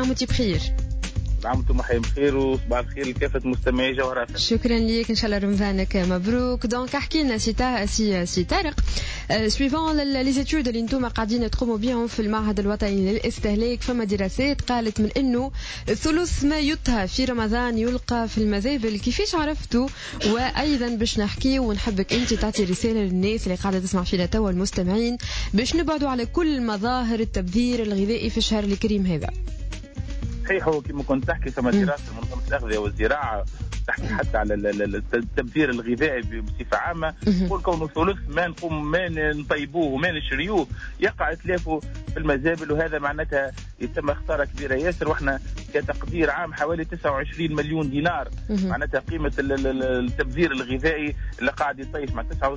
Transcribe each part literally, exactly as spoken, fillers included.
عام وانتي بخير. عام وانتم حي بخير وصباح الخير لكافة مستمعي جوهرة. شكرا لك، ان شاء الله رمضانك مبروك. دونك احكي لنا سي سي سي طارق، سويفون لي زيتود اللي انتم قاعدين تقوموا بهم في المعهد الوطني للاستهلاك، فما دراسات قالت من انه ثلث ما يطهى في رمضان يلقى في المذابل. كيفاش عرفتوا؟ وايضا باش نحكي ونحبك انت تعطي رساله للناس اللي قاعده تسمع فينا توا المستمعين باش نبعدوا على كل مظاهر التبذير الغذائي في الشهر الكريم هذا. صحيح، هو كما كنت تحكي فما دراسه منظمه الاغذيه والزراعه تحكي حتى على التبذير الغذائي بصفه عامه، تقول كونه ثلث ما نقوم ما نطيبوه وما نشريوه يقع اتلافه في المزابل، وهذا معناتها يتم خساره كبيره ياسر. واحنا كتقدير عام حوالي تسعة وعشرين مليون دينار معناتها قيمه التبذير الغذائي اللي قاعد يطيش مع تسعة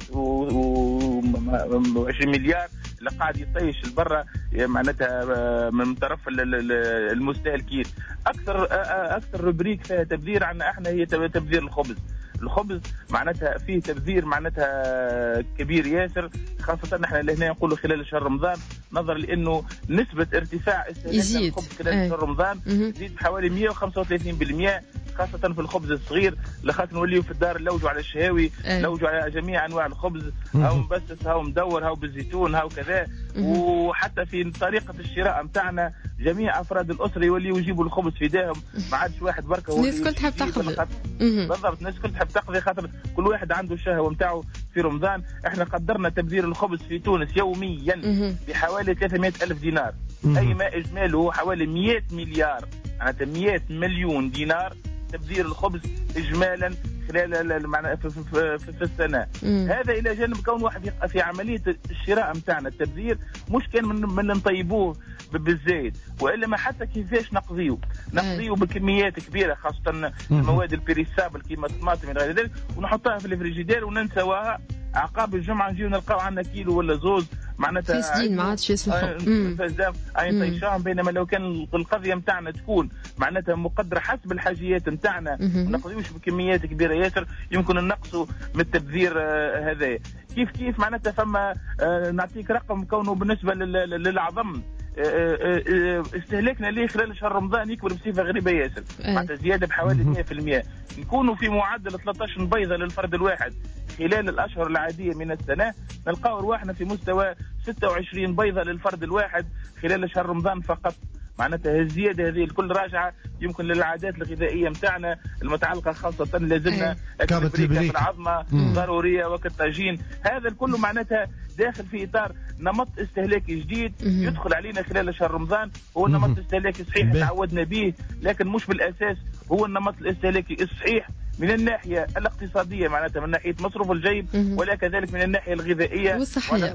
وعشرين مليار اللي قاعد يطيش البرة معناتها من طرف المستهلكين. اكثر اكثر روبريك فيها تبذير عنا احنا هي تبذير الخبز. الخبز معناتها فيه تبذير معناتها كبير ياسر، خاصة نحن لهنا نقولوا خلال شهر رمضان، نظرا لانه نسبة ارتفاع استهلاك الخبز خلال شهر رمضان تزيد بحوالي مئة وخمسة وثلاثين بالمئة، خاصة في الخبز الصغير لخاطر نوليو في الدار نلوجوا على الشهاوي، نلوجوا على جميع انواع الخبز، هاو مبسس هاو مدور هاو بالزيتون هاو كذا. وحتى في طريقة الشراء متاعنا جميع افراد الاسره يوليوا يجيبوا الخبز في ايديهم، ما عادش واحد بركه. الناس كل تحب تقضي بالضبط، الناس كل تحب تقضي خاطر كل واحد عنده الشهوه نتاعو في رمضان. احنا قدرنا تبذير الخبز في تونس يوميا بحوالي ثلاثمئة ألف دينار، اي ما اجماله حوالي مئة مليار، معناتها مئة مليون دينار تبذير الخبز اجمالا خلال معناها في, في, في, في السنه. مم. هذا الى جانب كون واحد في عمليه الشراء نتاعنا التبذير مش كان من, من نطيبوه بالزايد، والا ما حتى كيفاش نقضيه نقضيه بكميات كبيره، خاصه المواد البيريسابل كيما الطماطم الى غير ذلك، ونحطها في الفريجيدير وننسواها. عقاب الجمعه نجيو نلقاو عندنا كيلو ولا زوز معناتها فاسدين ما عادش يصلحوا فاسدين اي طيشان. بينما لو كان القضيه نتاعنا تكون معناتها مقدره حسب الحاجيات نتاعنا ما نقضيوش بكميات كبيره ياسر، يمكن ننقصوا من التبذير آه هذا. كيف كيف معناتها فما آه نعطيك رقم كونه بالنسبه للعظم استهلاكنا ليه خلال شهر رمضان يكبر بصفه غريبه ياسر، معناتها زياده بحوالي مئة بالمئة. نكونوا في معدل ثلاثة عشر بيضه للفرد الواحد خلال الاشهر العاديه من السنه، نلقاو رواحنا في مستوى ستة وعشرين بيضه للفرد الواحد خلال شهر رمضان فقط. معناتها الزياده هذه الكل راجعه يمكن للعادات الغذائيه نتاعنا المتعلقه خاصه لازمنا البريكه في العظمه ضروريه وقت الطاجين. هذا الكل معناتها داخل في اطار نمط استهلاكي جديد يدخل علينا خلال شهر رمضان، هو النمط الاستهلاكي صحيح تعودنا به، لكن مش بالاساس هو النمط الاستهلاكي الصحيح من الناحية الاقتصادية معناتها من ناحية مصروف الجيب، ولا كذلك من الناحية الغذائية والصحية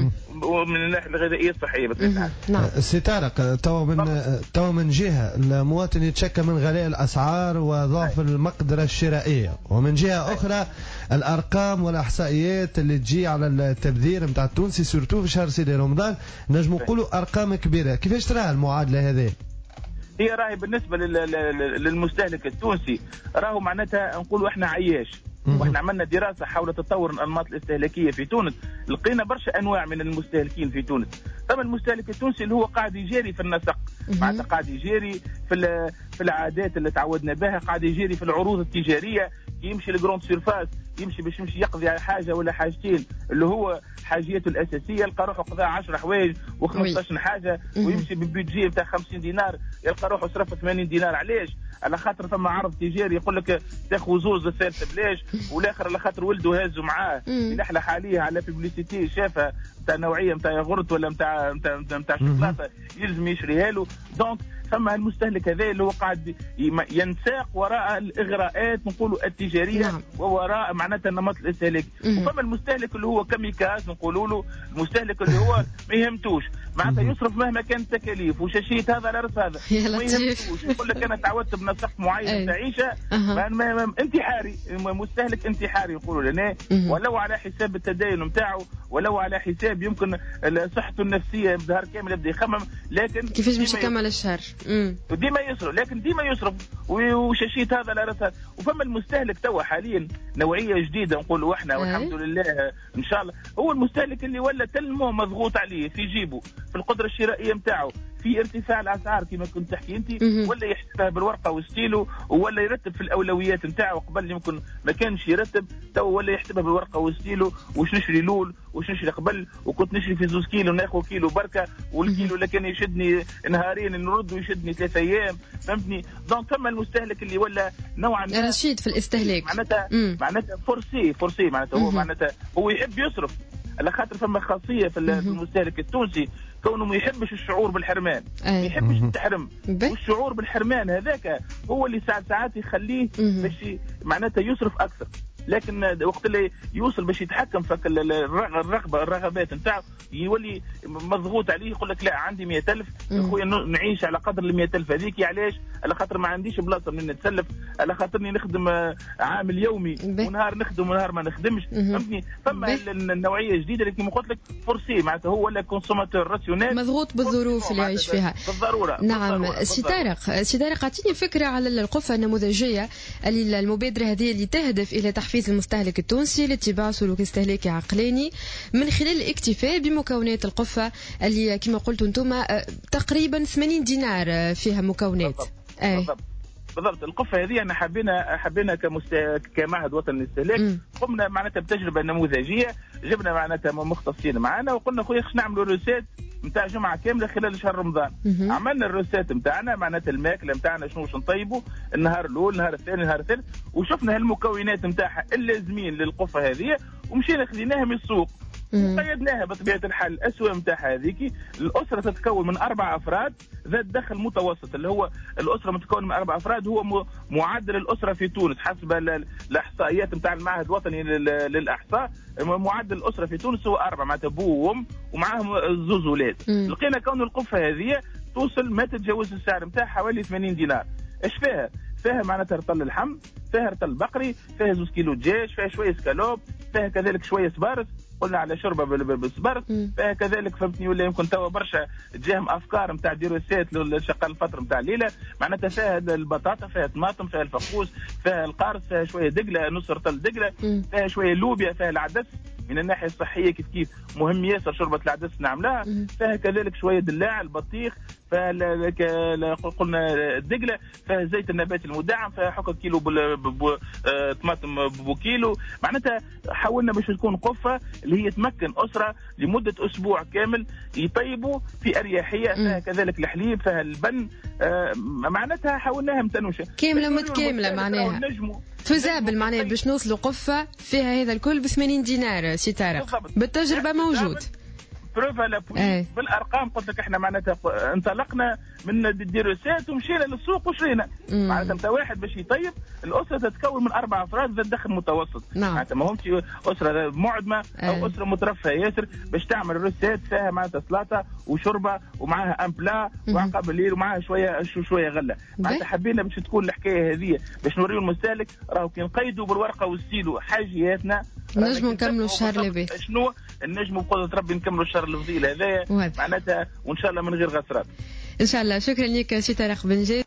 ومن الناحية الغذائية الصحية. نعم سي طارق، تو من تو من جهة المواطن يتشكى من غلاء الأسعار وضعف المقدرة الشرائية، ومن جهة أخرى الأرقام والإحصائيات اللي تجي على التبذير نتاع التونسي سورتو في شهر سيدي رمضان نجم نقولوا أرقام كبيرة. كيفاش ترى المعادلة هذه؟ هي راهي بالنسبة للمستهلك التونسي راهو معناتها نقولوا احنا عياش، واحنا عملنا دراسة حول تطور الأنماط الاستهلاكية في تونس، لقينا برشا أنواع من المستهلكين في تونس. ثم المستهلك التونسي اللي هو قاعد يجاري في النسق، معناتها قاعد يجاري في في العادات اللي تعودنا بها، قاعد يجاري في العروض التجارية، يمشي لجروند سيرفاس يمشي باش يمشي يقضي على حاجه ولا حاجتين اللي هو حاجياته الاساسيه، يلقى روحه قضى عشرة حوايج و15 حاجه، ويمشي بالبيدجي نتاع خمسين دينار يلقى روحه صرف ثمانين دينار. علاش؟ على خاطر ثم عرض تجاري يقول لك تاخذ زوز الثالثه بلاش، والاخر على خاطر ولده هازوا معاه يلحلح عليه على بيبليسيتي شافها نتاع نوعيه نتاع ياغورت ولا نتاع نتاع نتاع شوكولاته يلزم يشريها له. دونك ثم المستهلك هذا اللي هو قاعد ينساق وراء الاغراءات نقولوا التجاريه، نعم. ووراء معناتها النمط الاستهلاكي. وفما المستهلك اللي هو كاميكاز نقولوا له، المستهلك اللي هو ما يهمتوش معناتها يصرف مهما كانت التكاليف وشاشيت هذا على راس هذا ما يهمتوش، يقول لك انا تعودت بنسق معين تعيشه انتحاري، مستهلك انتحاري يقولوا لنا، ولو على حساب التدين نتاعو ولو على حساب يمكن صحته النفسيه بظهر كامل يبدا يخمم، لكن كيفاش باش يكمل الشهر ديما يصرف، لكن ديما يصرف وشاشيت هذا على راس هذا. وفما المستهلك توا حاليا نوعيه جديده نقولوا احنا والحمد لله ان شاء الله، هو المستهلك اللي ولا تلمو مضغوط عليه في جيبه في القدره الشرائيه نتاعو في ارتفاع الاسعار كما كنت تحكي انت، ولا يحسبها بالورقه والستيلو، ولا يرتب في الاولويات نتاعو. قبل يمكن ما كانش يرتب، تو ولا يحسبها بالورقه والستيلو، واش نشري لول واش نشري قبل، وكنت نشري في زوز كيلو ناخذ كيلو بركه، والكيلو اللي كان يشدني نهارين نرد ويشدني ثلاثة ايام، فهمتني؟ دونك ثم المستهلك اللي ولا نوعا ما رشيد في الاستهلاك، معناتها معناتها فورسي فورسي معناتها هو معناتها هو يحب يصرف، على خاطر فما خاصيه في المستهلك التونسي كونه ما يحبش الشعور بالحرمان، ما يحبش يتحرم، والشعور بالحرمان هذاك هو اللي ساعات ساعات يخليه باش معناتها يصرف اكثر. لكن وقت اللي يوصل باش يتحكم في الرغبه الرغبات نتاعو يولي مضغوط عليه، يقول لك لا عندي مئة ألف خويا نعيش على قدر ال مئة ألف هذيك، علاش؟ على خاطر ما عنديش بلاصه من نتسلف، على خاطرني نخدم عامل يومي ونهار نخدم ونهار ما نخدمش، فهمتني؟ فما النوعيه جديده اللي كما قلت لك فورسي معناتها هو ولا كونسوماتور راسيونال مضغوط بالظروف اللي يعيش فيها بالضروره. نعم. سي طارق سي طارق اعطيني فكره على القفه النموذجيه اللي المبادره هذه اللي تهدف الى تحفيز المستهلك التونسي لاتباع سلوك استهلاكي عقلاني من خلال الاكتفاء بمكونات القفه اللي كما قلتوا انتم تقريبا ثمانين دينار فيها مكونات. بالضبط بالضبط. القفه هذه احنا حبينا حبينا كمست... كمعهد وطني للاستهلاك قمنا معناتها بتجربه نموذجيه، جبنا معناتها مختصين معنا وقلنا خويا خش نعملوا روسيت نتاع جمعه كامله خلال شهر رمضان. مم. عملنا الروسيت نتاعنا معناتها الماكله نتاعنا شنو باش نطيبوا النهار الاول النهار الثاني النهار الثالث، وشفنا هالمكونات نتاعها اللازمين للقفه هذه ومشينا خذيناها من السوق وقيدناها بطبيعه الحال. الاسواق نتاعها هذيك الاسره تتكون من اربع افراد ذات دخل متوسط، اللي هو الاسره متكونه من اربع افراد هو معدل الاسره في تونس حسب الاحصائيات نتاع المعهد الوطني للاحصاء. معدل الاسره في تونس هو اربعه معناتها بو وام ومعاهم زوز اولاد. لقينا كون القفه هذه توصل ما تتجاوز السعر نتاعها حوالي ثمانين دينار. ايش فيها؟ فيها معناتها رطل اللحم، فيها رطل بقري، فيها زوز كيلو دجاج، فيها شويه سكالوب، فيها كذلك شويه سبارس، قلنا على شوربه بالسبارس، فيها كذلك فهمتني ولا يمكن توا برشا تجاهم افكار نتاع ديروسات للشقه الفطر نتاع الليله، معناتها فيها البطاطا، فيها الطماطم، فيها الفقوس، فيها القارص، فيها شويه دقله نص رطل دقله، فيها شويه لوبيا، فيها العدس من الناحيه الصحيه كيف كيف مهم ياسر شوربه العدس نعملها، فيها كذلك شويه دلاع البطيخ، فيها قلنا الدقله، فيها زيت النبات المدعم، فيها حكى كيلو طماطم بو كيلو. معناتها حاولنا باش تكون قفه اللي هي تمكن اسره لمده اسبوع كامل يطيبوا في اريحيه، فيها كذلك الحليب، فيها البن، آه معناتها حاولناها متنوشه كامله متكامله معناها فزابل معناها باش نوصلوا قفه فيها هذا الكل ب ثمانين دينار. سي طارق بالتجربه موجود بروفا لابوي بالارقام قلت لك احنا معناتها انطلقنا من الديروسات ومشينا للسوق وشرينا. معناتها انت واحد باش يطيب الاسره تتكون من اربع افراد ذات دخل متوسط. نعم. معناتها ما همش اسره معدمه او اسره مترفهه ياسر باش تعمل روسيت فيها معناتها سلطه وشوربه ومعاها امبلا وعقب الليل ومعاها شويه شويه غله. معناتها حبينا باش تكون الحكايه هذه باش نوريو المستهلك راهو كي نقيدوا بالورقه والستيلو حاجياتنا نجموا نكملوا الشهر اللي بيه. شنو النجم بقدرة ربي نكملوا الشهر الفضيل هذايا معناتها وان شاء الله من غير غسرات ان شاء الله. شكرا لك سي طارق بن جاد.